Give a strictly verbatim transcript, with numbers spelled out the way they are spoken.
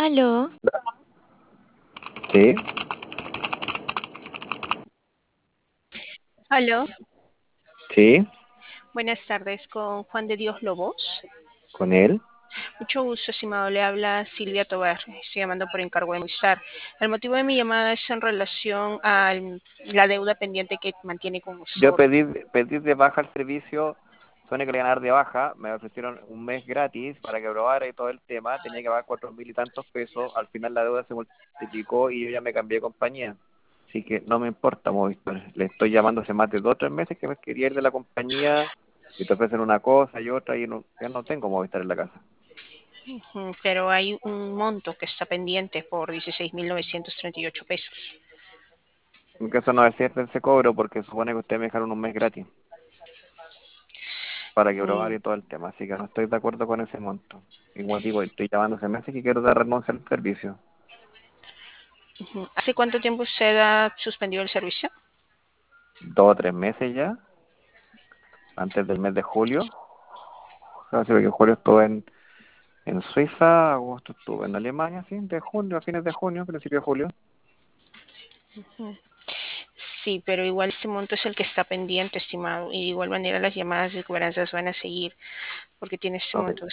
Aló, Sí, Aló, sí, buenas tardes con Juan de Dios Lobos. con él. Mucho gusto, estimado. Le habla Silvia Tobar. Estoy llamando por encargo de Movistar. El motivo de mi llamada es en relación a la deuda pendiente que mantiene con Yo nosotros. pedí, pedí de baja el servicio, suene que le iban a dar de baja, me ofrecieron un mes gratis para que probara y todo el tema, tenía que pagar cuatro mil y tantos pesos, al final la deuda se multiplicó y yo ya me cambié de compañía. Así que no me importa Movistar, le estoy llamando hace más de dos o tres meses que me quería ir de la compañía y te ofrecen una cosa y otra y no, ya no tengo Movistar en la casa. Ujú, pero hay un monto que está pendiente por dieciséis mil novecientos treinta y ocho pesos. Aunque eso no es cierto ese cobro porque supone que ustedes me dejaron un mes gratis para que probar Mm, y todo el tema, así que no estoy de acuerdo con ese monto. Y como digo, estoy llamando hace meses que quiero dar renuncia al servicio. ujú. ¿Hace cuánto tiempo usted ha suspendido el servicio? Dos o tres meses ya, antes del mes de julio. O sea, sí, porque en julio estuve en, en Suiza, agosto estuve en Alemania, sí, de junio, a fines de junio, principio de julio. Sí, pero igual ese monto es el que está pendiente, estimado. Y de igual manera las llamadas de cobranzas van a seguir porque tiene este Ok, monto